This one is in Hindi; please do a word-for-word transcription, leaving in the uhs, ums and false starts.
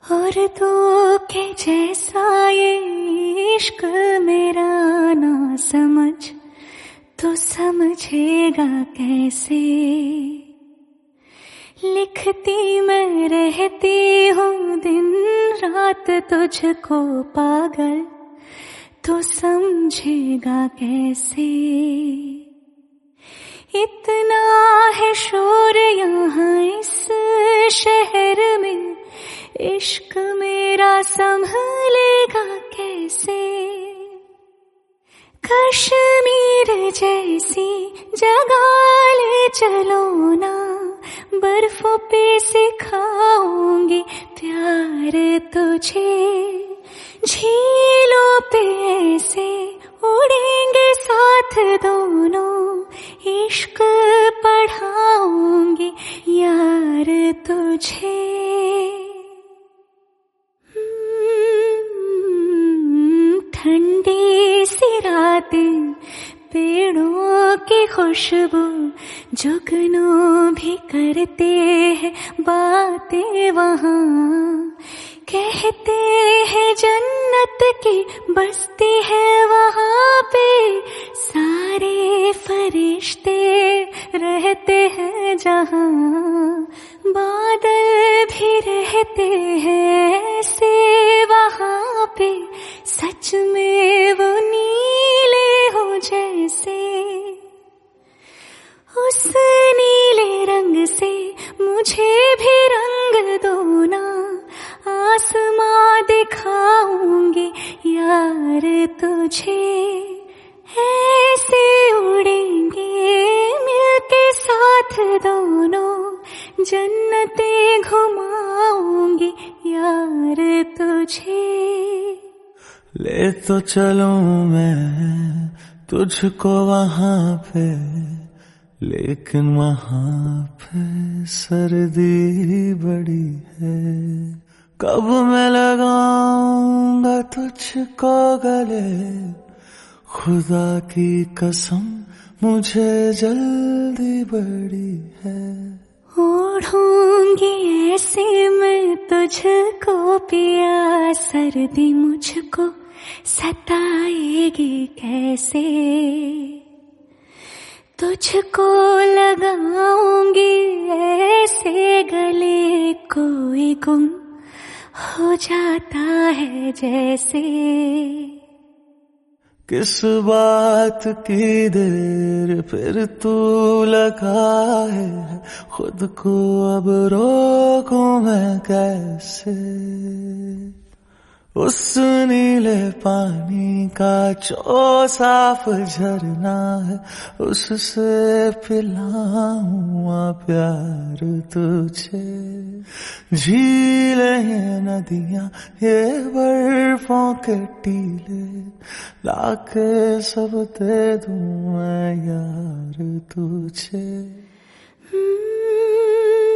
और तो के जैसा ये इश्क मेरा ना समझ तो समझेगा कैसे। लिखती मैं रहती हूँ दिन रात तुझको पागल तो समझेगा कैसे। इतना है शोर यहाँ इस शहर में, इश्क मेरा संभलेगा कैसे। कश्मीर जैसी जगह ले चलो ना, बर्फों पे सिखाऊंगी प्यार तुझे। झीलों पे ऐसे उड़ेंगे साथ दोनों, इश्क पढ़ाऊंगी यार तुझे। ठंडी सी रातें, पेड़ों की खुशबू, जुगनू भी करते हैं बातें वहाँ। कहते हैं जन्नत की बस्ती है वहाँ पे, सारे फरिश्ते रहते हैं जहाँ। बादल भी रहते हैं ऐसे वहाँ पे, सच में वो नीले हो जैसे। उस नीले रंग से मुझे भी रंग दो ना, आसमां दिखाऊंगी यार तुझे। ऐसे उड़ेंगे मिलके साथ दोनों, जन्नतें घुमाऊंगी यार तुझे। ले तो चलूं मैं तुझको वहाँ पे, लेकिन वहाँ पे सर्दी बड़ी है। कब मैं लगाऊंगा तुझको गले, खुदा की कसम मुझे जल्दी बड़ी है। ओढ़ूंगी ऐसे मैं तुझको पिया, सर्दी मुझको सताएगी कैसे। तुझको लगाऊंगी ऐसे गले, कोई गुम हो जाता है जैसे। किस बात की देर फिर तू लगा है, खुद को अब रोकूं मैं कैसे। उस नीले पानी का जो साफ झरना है, उससे पिलाऊं प्यार तुझे। झीलें ये नदियां ये बर्फों के टीले, लाके सब दे दूं मैं यार तुझे।